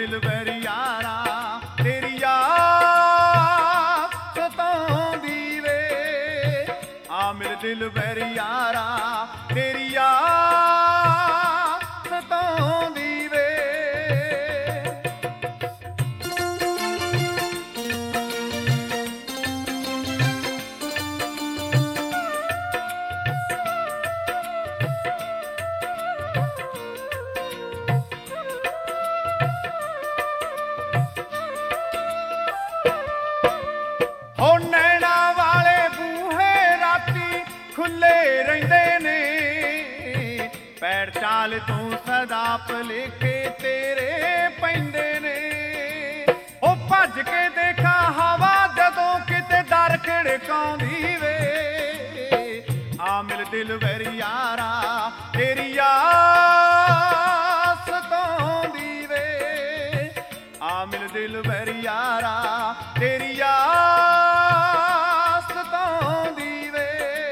दिल बैर यारा तेरी याद सताउंदी वे। आ मिल दिल बैर यारा तेरी याद सताउंदी वे। हो नैना वाले बूहे राती खुले रहिंदे ने पैर चाल तू सदा भुलेखे तेरे पैंदे ने। ओ भज के देखा हवा जदों किते दर खड़काउंदी वे। आ मिल दिल बैर यारा तेरी याद सताउंदी वे। आ मिल दिल बैर यारा तेरी याद सताउंदी वे।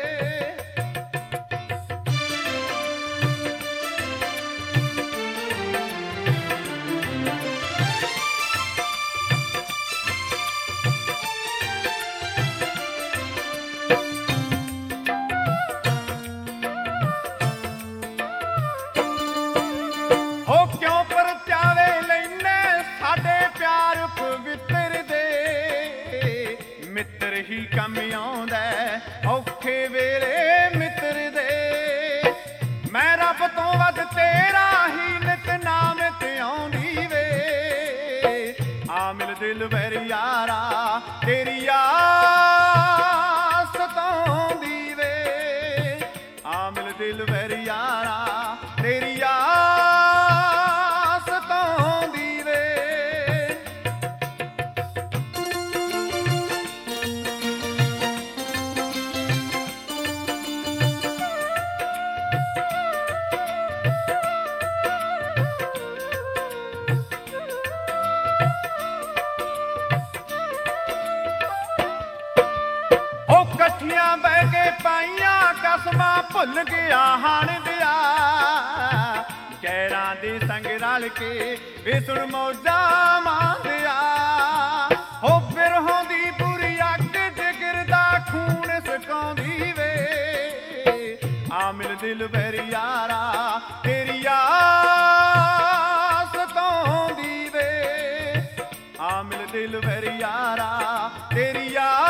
हो क्यों परत्यावे लैने साडे प्यार पवित्र दे। मित्र ही कम आउंदा औखे वेले मित्र दे। मैं रब तो वध तेरा ही नित नाम ते आउंदी वे। आ मिल दिल बैर यारा तेरी याद सताउंदी वे। आ मिल दिल बैर यारा तेरी याद सताउंदी वे। ओ कठियां बह के पाइयां कसमां भुल गया हाण दिया। गैरां दे संग रल के वे सुण मौजां मांदिया। हो बिरहों दी बुरी अग जिगर दा खून सकाउंदी वे। आ मिल दिल बैर यारा तेरी याद सताउंदी वे। आ मिल दिल बैर यारा तेरी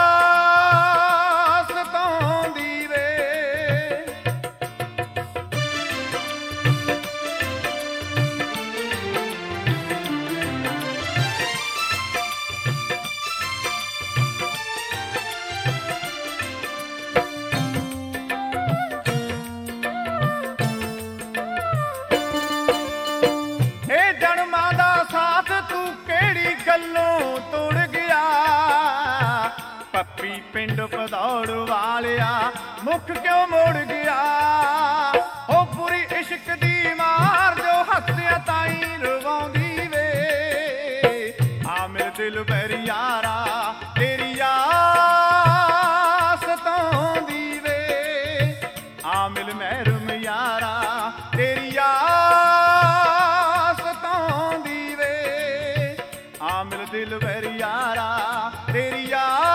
याद सताउंदी वे। ए जन्मां दा साथ तू केड़ी गल्लों तोड़ गया। पप्पी पिंड भदौड़ वालिया मुख क्यों मोड़ गया। ओ पूरी इश्क दी मार जो हੱਸਿਆ ताई रवाउंदी वे। आ मिल दिल बैर यारा तेरी याद सताउंदी वे। आ मिल महरम यारा तेरी याद सताउंदी वे। आ मिल दिल बैर यारा तेरी याद